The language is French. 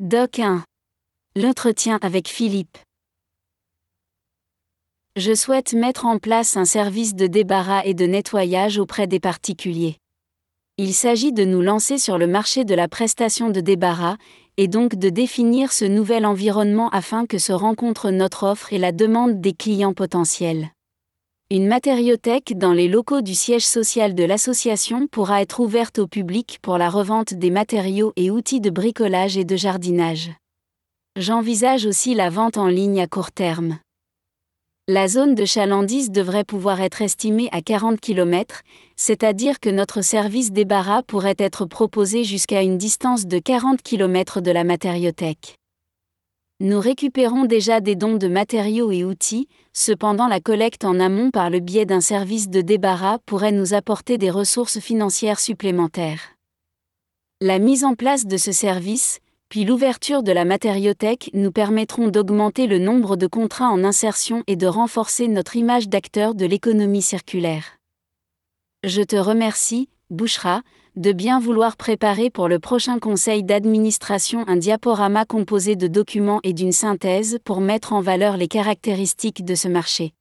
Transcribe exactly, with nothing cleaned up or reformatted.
Doc un. L'entretien avec Philippe. Je souhaite mettre en place un service de débarras et de nettoyage auprès des particuliers. Il s'agit de nous lancer sur le marché de la prestation de débarras, et donc de définir ce nouvel environnement afin que se rencontrent notre offre et la demande des clients potentiels. Une matériothèque dans les locaux du siège social de l'association pourra être ouverte au public pour la revente des matériaux et outils de bricolage et de jardinage. J'envisage aussi la vente en ligne à court terme. La zone de chalandise devrait pouvoir être estimée à quarante kilomètres, c'est-à-dire que notre service débarras pourrait être proposé jusqu'à une distance de quarante kilomètres de la matériothèque. Nous récupérons déjà des dons de matériaux et outils, cependant la collecte en amont par le biais d'un service de débarras pourrait nous apporter des ressources financières supplémentaires. La mise en place de ce service, puis l'ouverture de la matériothèque nous permettront d'augmenter le nombre de contrats en insertion et de renforcer notre image d'acteur de l'économie circulaire. Je te remercie, Bouchra, de bien vouloir préparer pour le prochain conseil d'administration un diaporama composé de documents et d'une synthèse pour mettre en valeur les caractéristiques de ce marché.